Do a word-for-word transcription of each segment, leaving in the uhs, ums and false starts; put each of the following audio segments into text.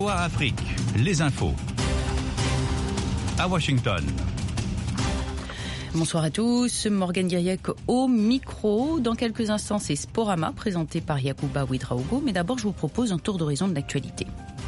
Afrique, les infos. À Washington. Bonsoir à tous, Morgane Guiriec au micro. Dans quelques instants, c'est Sporama, présenté par Yacouba Ouedraogo. Mais d'abord, je vous propose un tour d'horizon de l'actualité.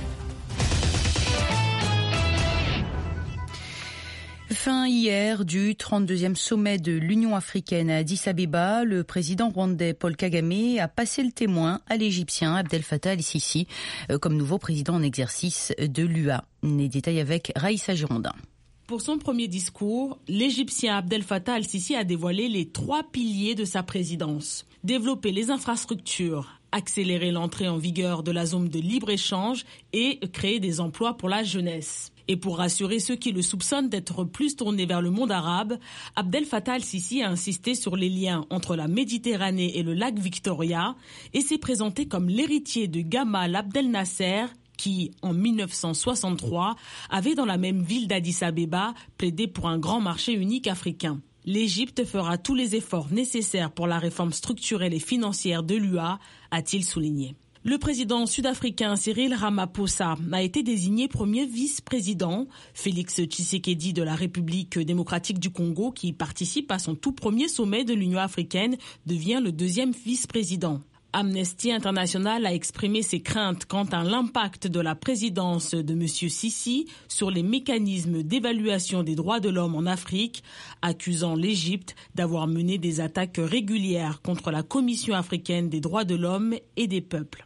Fin hier du trente-deuxième sommet de l'Union africaine à Addis Abeba, le président rwandais Paul Kagame a passé le témoin à l'Égyptien Abdel Fattah el-Sisi comme nouveau président en exercice de l'U A. Les détails avec Raïssa Girondin. Pour son premier discours, l'Égyptien Abdel Fattah el-Sisi a dévoilé les trois piliers de sa présidence. Développer les infrastructures, accélérer l'entrée en vigueur de la zone de libre-échange et créer des emplois pour la jeunesse. Et pour rassurer ceux qui le soupçonnent d'être plus tournés vers le monde arabe, Abdel Fattah el-Sisi a insisté sur les liens entre la Méditerranée et le lac Victoria et s'est présenté comme l'héritier de Gamal Abdel Nasser qui, en mille neuf cent soixante-trois, avait dans la même ville d'Addis Abeba plaidé pour un grand marché unique africain. L'Égypte fera tous les efforts nécessaires pour la réforme structurelle et financière de l'U A, a-t-il souligné. Le président sud-africain Cyril Ramaphosa a été désigné premier vice-président. Félix Tshisekedi de la République démocratique du Congo, qui participe à son tout premier sommet de l'Union africaine, devient le deuxième vice-président. Amnesty International a exprimé ses craintes quant à l'impact de la présidence de M. Sisi sur les mécanismes d'évaluation des droits de l'homme en Afrique, accusant l'Égypte d'avoir mené des attaques régulières contre la Commission africaine des droits de l'homme et des peuples.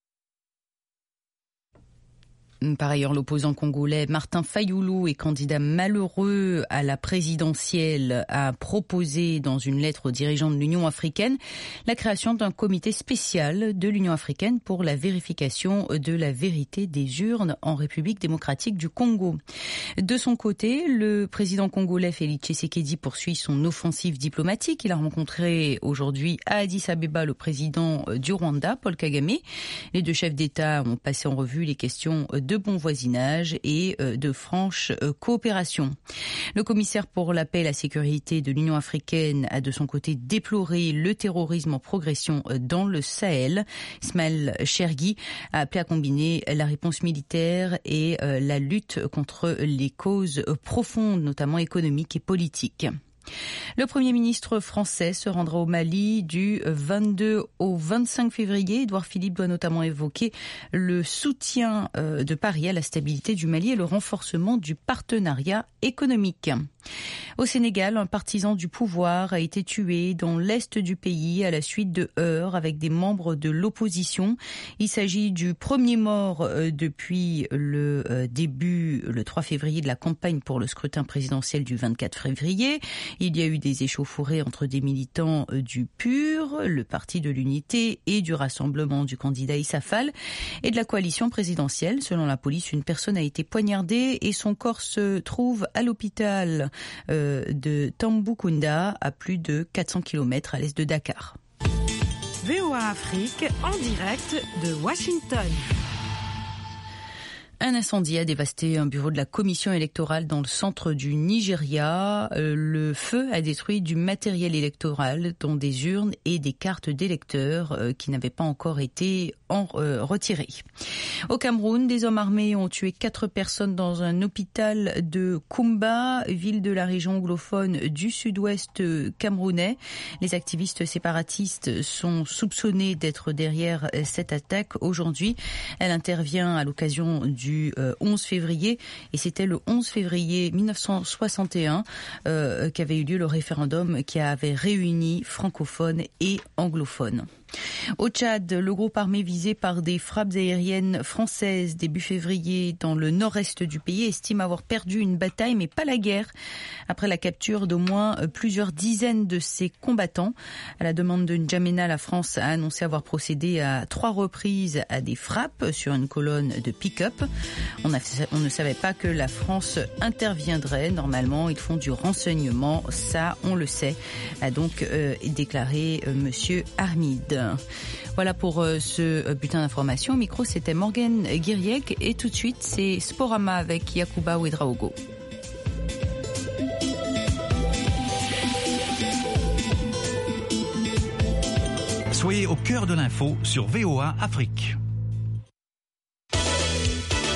Par ailleurs, l'opposant congolais Martin Fayulu est candidat malheureux à la présidentielle, a proposé dans une lettre aux dirigeants de l'Union africaine la création d'un comité spécial de l'Union africaine pour la vérification de la vérité des urnes en République démocratique du Congo. De son côté, le président congolais Félix Tshisekedi poursuit son offensive diplomatique. Il a rencontré aujourd'hui à Addis Abeba le président du Rwanda, Paul Kagame. Les deux chefs d'État ont passé en revue les questions de bon voisinage et de franche coopération. Le commissaire pour la paix et la sécurité de l'Union africaine a de son côté déploré le terrorisme en progression dans le Sahel. Ismaël Chergui a appelé à combiner la réponse militaire et la lutte contre les causes profondes, notamment économiques et politiques. Le Premier ministre français se rendra au Mali du vingt-deux au vingt-cinq février. Édouard Philippe doit notamment évoquer le soutien de Paris à la stabilité du Mali et le renforcement du partenariat économique. Au Sénégal, un partisan du pouvoir a été tué dans l'est du pays à la suite de heurts avec des membres de l'opposition. Il s'agit du premier mort depuis le début, le trois février, de la campagne pour le scrutin présidentiel du vingt-quatre février. Il y a eu des échauffourées entre des militants du P U R, le Parti de l'Unité et du Rassemblement du candidat Issa Fall et de la coalition présidentielle. Selon la police, une personne a été poignardée et son corps se trouve à l'hôpital de Tambacounda, à plus de quatre cents kilomètres à l'est de Dakar. V O A Afrique, en direct de Washington. Un incendie a dévasté un bureau de la commission électorale dans le centre du Nigeria. Le feu a détruit du matériel électoral, dont des urnes et des cartes d'électeurs qui n'avaient pas encore été en, euh, retirées. Au Cameroun, des hommes armés ont tué quatre personnes dans un hôpital de Koumba, ville de la région anglophone du sud-ouest camerounais. Les activistes séparatistes sont soupçonnés d'être derrière cette attaque aujourd'hui. Elle intervient à l'occasion du du onze février et c'était le onze février mille neuf cent soixante et un euh, qu'avait eu lieu le référendum qui avait réuni francophones et anglophones. Au Tchad, le groupe armé visé par des frappes aériennes françaises début février dans le nord-est du pays estime avoir perdu une bataille mais pas la guerre après la capture d'au moins plusieurs dizaines de ses combattants. À la demande de N'Djamena, la France a annoncé avoir procédé à trois reprises à des frappes sur une colonne de pick-up. On, a, on ne savait pas que la France interviendrait. Normalement, ils font du renseignement, ça on le sait, a donc euh, déclaré euh, Monsieur Armide. Voilà pour euh, ce bulletin d'information. Au micro, c'était Morgane Guiriec et tout de suite, c'est Sporama avec Yacouba Ouedraogo. Soyez au cœur de l'info sur V O A Afrique.